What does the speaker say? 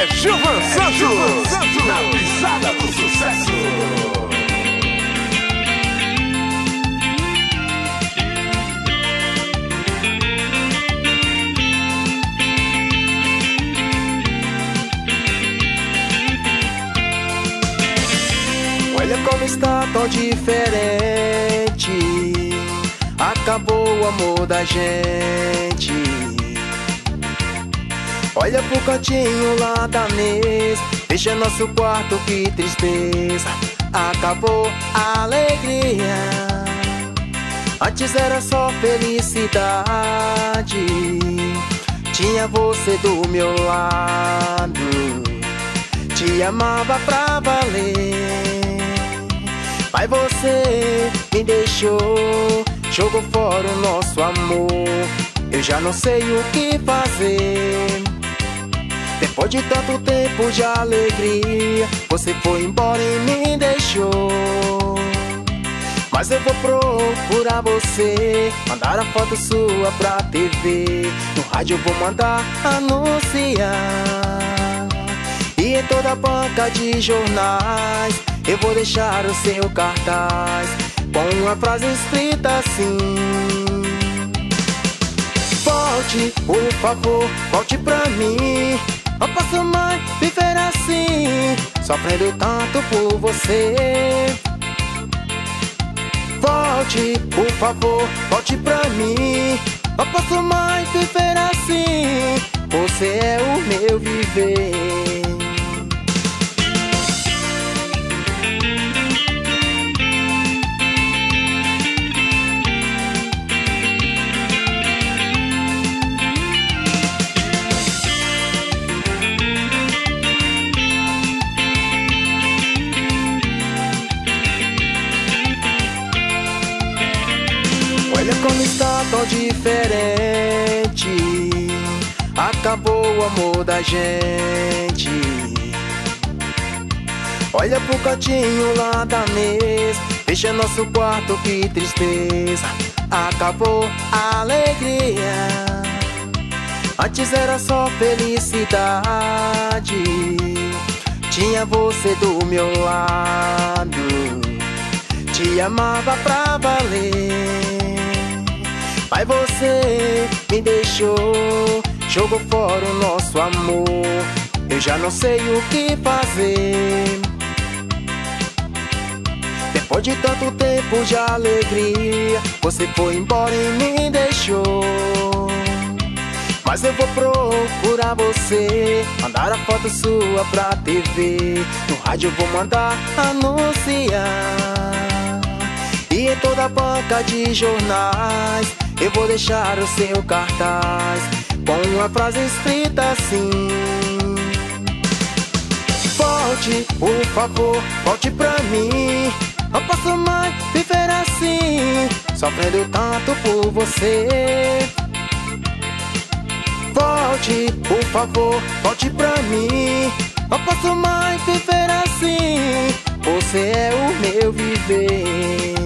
É Gilvan Santos, na pisada do sucesso. Olha como está tão diferente. Acabou o amor da gente. Olha pro cantinho lá da mesa, deixa nosso quarto, que tristeza. Acabou a alegria. Antes era só felicidade. Tinha você do meu lado, te amava pra valer. Mas você me deixou, jogou fora o nosso amor. Eu já não sei o que fazer. Depois de tanto tempo de alegria, você foi embora e me deixou. Mas eu vou procurar você, mandar a foto sua pra TV. No rádio eu vou mandar anunciar, e em toda a banca de jornais eu vou deixar o seu cartaz com uma frase escrita assim: volte, por favor, volte pra mim. Não posso mais viver assim, sofrendo tanto por você. Volte, por favor, volte pra mim. Não posso mais viver assim, você é o meu viver. Olha como está tão diferente. Acabou o amor da gente. Olha pro cantinho lá da mesa, deixa nosso quarto, que tristeza. Acabou a alegria. Antes era só felicidade. Tinha você do meu lado, te amava pra valer. Mas você me deixou, jogou fora o nosso amor. Eu já não sei o que fazer. Depois de tanto tempo de alegria, você foi embora e me deixou. Mas eu vou procurar você, mandar a foto sua pra TV. No rádio eu vou mandar anunciar, e em toda a banca de jornais eu vou deixar o seu cartaz com uma frase escrita assim: volte, por favor, volte pra mim. Não posso mais viver assim, sofrendo tanto por você. Volte, por favor, volte pra mim. Não posso mais viver assim, você é o meu viver.